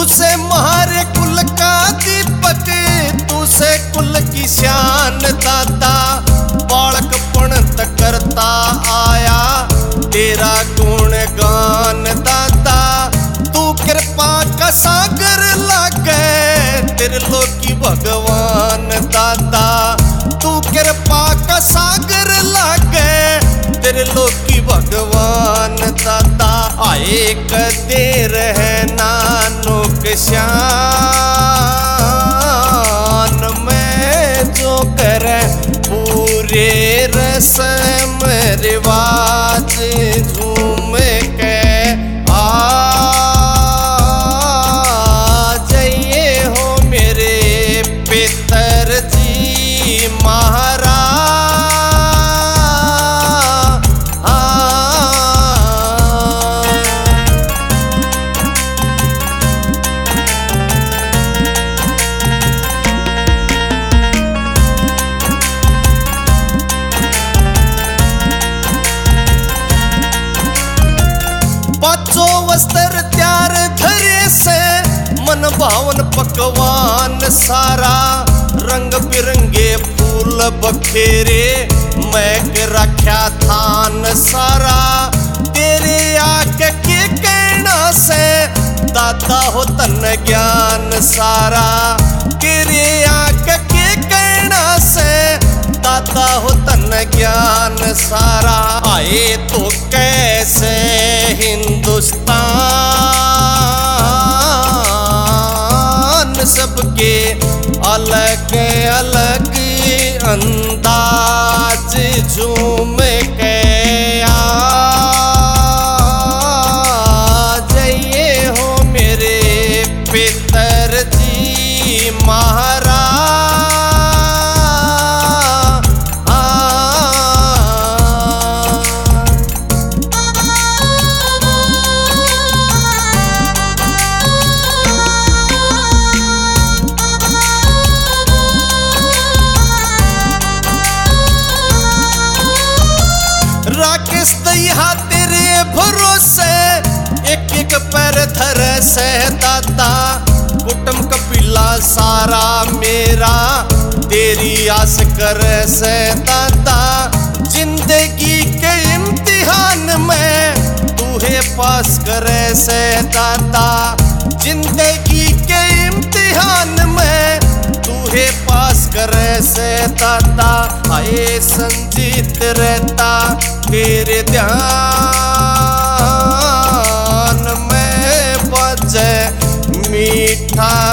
से मारे कुल का दीपक, तू से कुल की शान दाता। बालकपण तक करता आया तेरा गुणगान दाता। तू कृपा का सागर लागे त्रिलोकी भगवान दाता। तू कृपा का सागर लागे त्रिलोकी भगवान दाता। आए कदे रहना नोक शान में जो करे पूरे रस्म रिवाज झूम के आ जाइए हो मेरे पितरजी महाराज। बच्चो वस्त्र त्यार धरे से मन भावन पकवान सारा। रंग बिरंगे फूल बखेरे महक रख्या थान सारा। तेरे आके के कहना से दाता हो तन ज्ञान सारा। तेरे आके के कहना से दाता हो तन ज्ञान सारा। आए तो कैसे हिंदुस्तान सबके अलग अलग अंदाज झूम के आ जाइए हो मेरे पितरजी महाराज। राकेश दैया तेरे भरोसे एक एक पैर धर से दाता। कुटुंब कपिला सारा मेरा तेरी आस कर से दाता। जिंदगी के इम्तिहान में तूहे पास करे से दाता। जिंदगी के इम्तिहान में तूहे पास करे से दाता। आए संजीत रहता तेरे ध्यान में बजे मीठा